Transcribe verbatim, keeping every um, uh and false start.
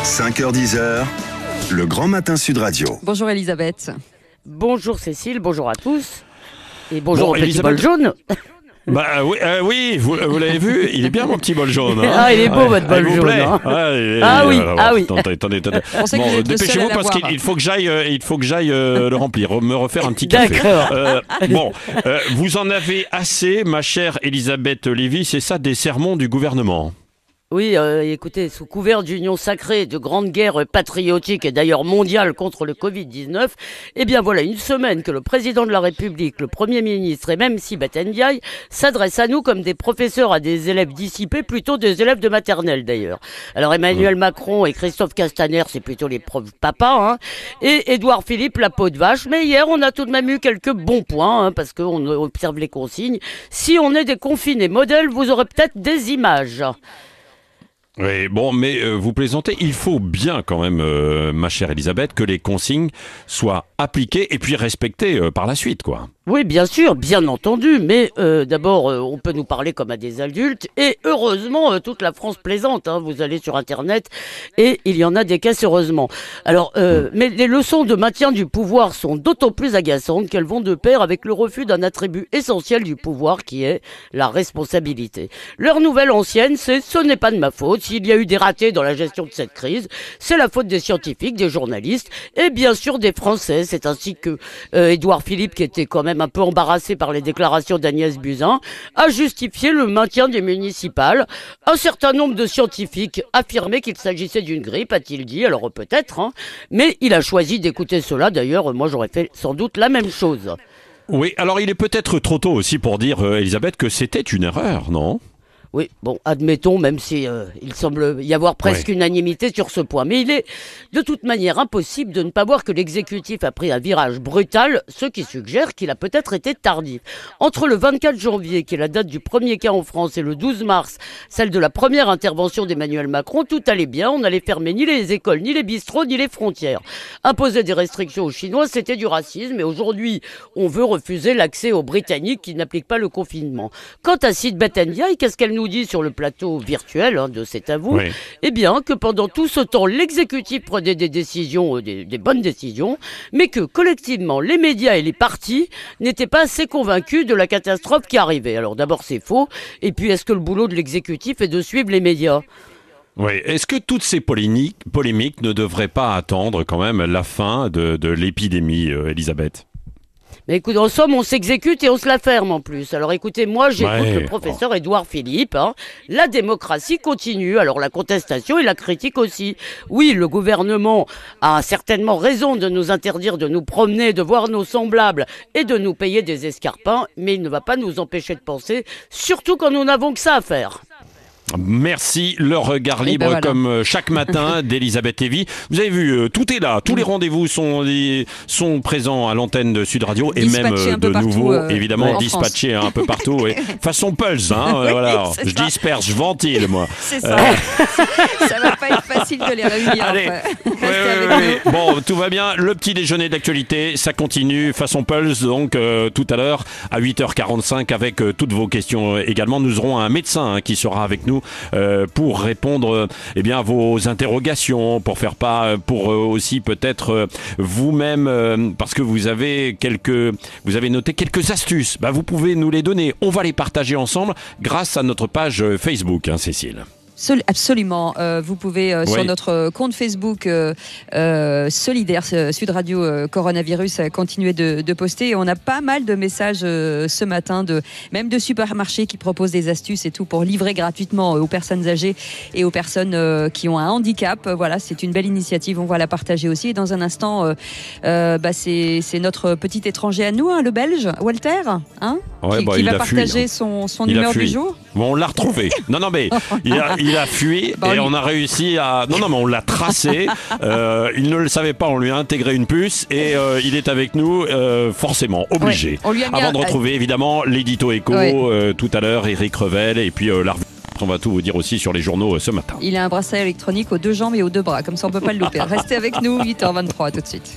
cinq heures dix, le Grand Matin Sud Radio. Bonjour Elisabeth. Bonjour Cécile, bonjour à tous. Et bonjour Bon, au petit Elisabeth... bol jaune. Bah oui, euh, oui vous, vous l'avez vu, il est bien mon petit bol jaune. Hein. Ah, il est beau ouais, votre bol jaune. Hein. Ouais, ah oui, alors, ah oui. Attendez, attendez, attendez. Bon, dépêchez-vous parce qu'il il faut que j'aille, euh, il faut que j'aille euh, le remplir, me refaire un petit café. D'accord. Euh, bon, euh, vous en avez assez, ma chère Elisabeth Lévy, c'est ça des sermons du gouvernement. Oui, euh, écoutez, sous couvert d'union sacrée, de grande guerre patriotique et d'ailleurs mondiale contre le covid dix-neuf, eh bien voilà une semaine que le président de la République, le Premier ministre et même Sibeth Ndiaye s'adressent à nous comme des professeurs à des élèves dissipés, plutôt des élèves de maternelle d'ailleurs. Alors Emmanuel mmh. Macron et Christophe Castaner, c'est plutôt les profs papas, hein, et Édouard Philippe, la peau de vache. Mais hier, on a tout de même eu quelques bons points, hein, parce qu'on observe les consignes. Si on est des confinés modèles, vous aurez peut-être des images. Oui, bon, mais euh, vous plaisantez, il faut bien quand même, euh, ma chère Elisabeth, que les consignes soient appliquées et puis respectées euh, par la suite, quoi. Oui, bien sûr, bien entendu, mais euh, d'abord, euh, on peut nous parler comme à des adultes, et heureusement, euh, toute la France plaisante, hein, vous allez sur Internet, et il y en a des caisses, heureusement. Alors, euh, mais les leçons de maintien du pouvoir sont d'autant plus agaçantes qu'elles vont de pair avec le refus d'un attribut essentiel du pouvoir, qui est la responsabilité. Leur nouvelle ancienne, c'est « ce n'est pas de ma faute ». S'il y a eu des ratés dans la gestion de cette crise, c'est la faute des scientifiques, des journalistes et bien sûr des Français. C'est ainsi que euh, Édouard Philippe, qui était quand même un peu embarrassé par les déclarations d'Agnès Buzyn, a justifié le maintien des municipales. Un certain nombre de scientifiques affirmaient qu'il s'agissait d'une grippe, a-t-il dit, alors peut-être, hein, mais il a choisi d'écouter cela. D'ailleurs, moi j'aurais fait sans doute la même chose. Oui, alors il est peut-être trop tôt aussi pour dire, euh, Elisabeth, que c'était une erreur, non ? Oui, bon, admettons, même si euh, il semble y avoir presque ouais. unanimité sur ce point. Mais il est de toute manière impossible de ne pas voir que l'exécutif a pris un virage brutal, ce qui suggère qu'il a peut-être été tardif. Entre le vingt-quatre janvier, qui est la date du premier cas en France, et le douze mars, celle de la première intervention d'Emmanuel Macron, tout allait bien. On n'allait fermer ni les écoles, ni les bistrots, ni les frontières. Imposer des restrictions aux Chinois, c'était du racisme. Et aujourd'hui, on veut refuser l'accès aux Britanniques qui n'appliquent pas le confinement. Quant à Sibeth Ndiaye, qu'est-ce qu'elle nous dit sur le plateau virtuel hein, de C'est à vous, oui. Eh bien que pendant tout ce temps, l'exécutif prenait des décisions, des, des bonnes décisions, mais que collectivement, les médias et les partis n'étaient pas assez convaincus de la catastrophe qui arrivait. Alors d'abord, c'est faux, et puis est-ce que le boulot de l'exécutif est de suivre les médias ? Oui. Est-ce que toutes ces polémiques, polémiques ne devraient pas attendre quand même la fin de, de l'épidémie, euh, Elisabeth ? Mais écoute, en somme, on s'exécute et on se la ferme en plus. Alors écoutez, moi j'écoute ouais. le professeur Édouard Philippe. Hein. La démocratie continue, alors la contestation et la critique aussi. Oui, le gouvernement a certainement raison de nous interdire de nous promener, de voir nos semblables et de nous payer des escarpins, mais il ne va pas nous empêcher de penser, surtout quand nous n'avons que ça à faire. Merci, le regard libre ben voilà. comme chaque matin d'Elisabeth Lévy. Vous avez vu, tout est là, tous les rendez-vous sont, sont présents à l'antenne de Sud Radio et même de nouveau, euh, évidemment, ouais, dispatchés un peu partout. Et façon Pulse, hein, oui, voilà. Je ça. disperse, je ventile, moi. C'est ça. Euh... ça va pas être facile de les réunir. Allez, ouais, ouais, ouais. Bon, tout va bien. Le petit déjeuner d'actualité, ça continue. Façon Pulse, donc euh, tout à l'heure à huit heures quarante-cinq avec euh, toutes vos questions également. Nous aurons un médecin hein, qui sera avec nous. Euh, pour répondre euh, eh bien, à vos interrogations, pour faire pas, pour euh, aussi peut-être euh, vous-même, euh, parce que vous avez quelques, vous avez noté quelques astuces. Bah, vous pouvez nous les donner. On va les partager ensemble grâce à notre page Facebook, hein, Cécile. Absolument. Euh, vous pouvez euh, oui. sur notre compte Facebook euh, euh, solidaire Sud Radio euh, Coronavirus euh, continuer de, de poster. Et on a pas mal de messages euh, ce matin, de même de supermarchés qui proposent des astuces et tout pour livrer gratuitement euh, aux personnes âgées et aux personnes euh, qui ont un handicap. Euh, voilà, c'est une belle initiative. On va la partager aussi. Et dans un instant, euh, euh, bah, c'est, c'est notre petit étranger à nous, hein, le Belge Walter, hein, ouais, qui, bah, qui va partager fui, hein. son, son humeur du jour. Bon, on l'a retrouvé. Non, non, mais il a, il a fui bah, et on a réussi à... Non, non, mais on l'a tracé. Euh, il ne le savait pas, on lui a intégré une puce et euh, il est avec nous, euh, forcément, obligé. Ouais, Avant un... de retrouver, évidemment, l'édito écho, ouais. euh, tout à l'heure, Eric Revel et puis euh, la... On va tout vous dire aussi sur les journaux euh, ce matin. Il a un bracelet électronique aux deux jambes et aux deux bras, comme ça on ne peut pas le louper. Restez avec nous, huit heures vingt-trois, tout de suite.